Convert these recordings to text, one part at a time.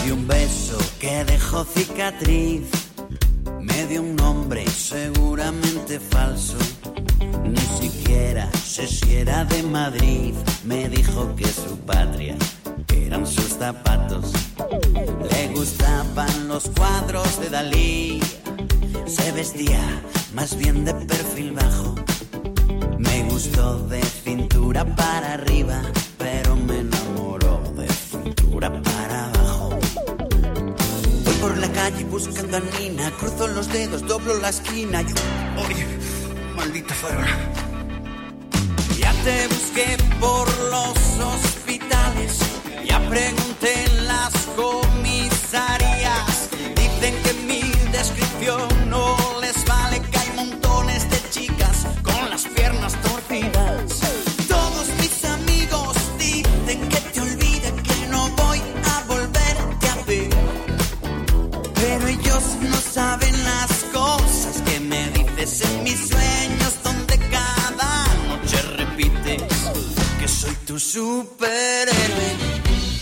dio un beso que dejó cicatriz. Me dio un nombre seguramente falso. Ni siquiera sé si era de Madrid. Me dijo que su patria eran sus zapatos. Le gustaban los cuadros de Dalí. Se vestía más bien de perfil bajo. Me gustó de cintura para arriba, pero me enamoró de cintura para abajo. Voy por la calle buscando a Nina, cruzo los dedos, doblo la esquina. Oye, maldita farola. Ya te busqué por los hospitales, ya pregunté en las comisarías. Dicen que mi descripción no les vale, que hay montones de chicas con las piernas torcidas. Todos mis amigos dicen que te olvide, que no voy a volverte a ver. Pero ellos no saben las cosas que me dices en mis sueños, donde cada noche repites que soy tu superhéroe.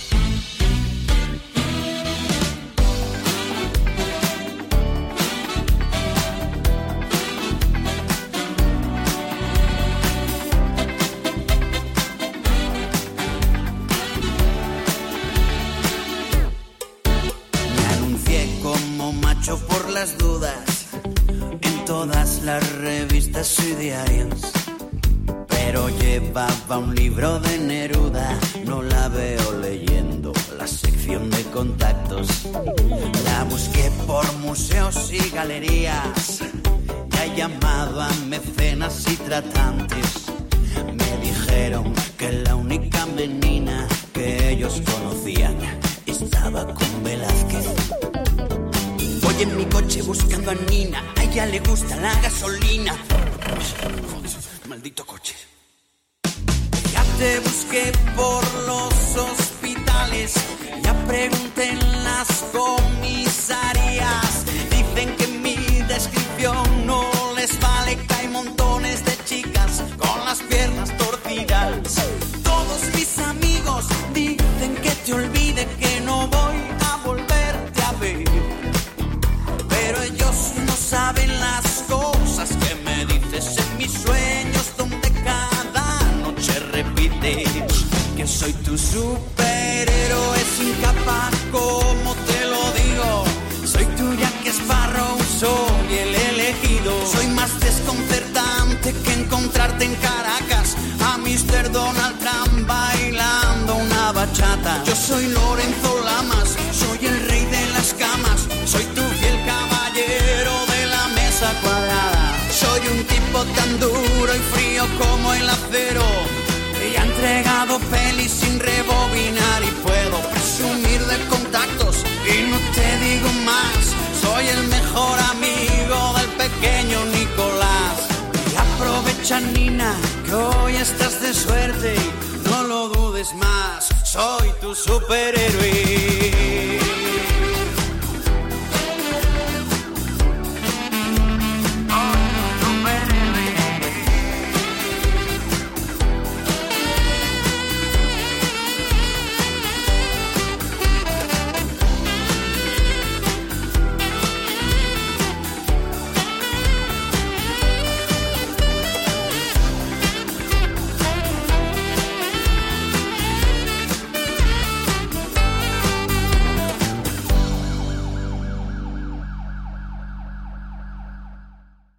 Por las dudas en todas las revistas y diarios, pero llevaba un libro de Neruda. No la veo leyendo la sección de contactos. La busqué por museos y galerías, ya he llamado a mecenas y tratantes. Me dijeron que la única menina que ellos conocían estaba con Velázquez. Voy en mi coche buscando a Nina, a ella le gusta la gasolina. Maldito coche. Ya te busqué por los hospitales, ya pregunté en las comisarías. Dicen que mi descripción no les vale, que hay montones de chicas con las piernas torcidas. Todos mis amigos dicen que te olvide, que no voy a volverte a ver. Pero ellos no saben las cosas que me dices en mis sueños, donde cada noche repites que soy tu superhéroe sin capa, como te lo digo. Soy tu Jack Sparrow, soy el elegido. Soy más desconcertante que encontrarte en Caracas a Mr. Donald Trump bailando una bachata. Yo soy Lorenzo Lamas, soy el rey de las camas. Soy tu fiel caballero de la mesa cuadrada. Soy un tipo tan duro y frío como el acero. Y he entregado pelis sin rebobinar y puedo presumir de contactos y no te digo más. Soy el mejor amigo del pequeño Nicolás. Y aprovecha, Nina, que hoy estás de suerte, no lo dudes más. Soy tu superhéroe.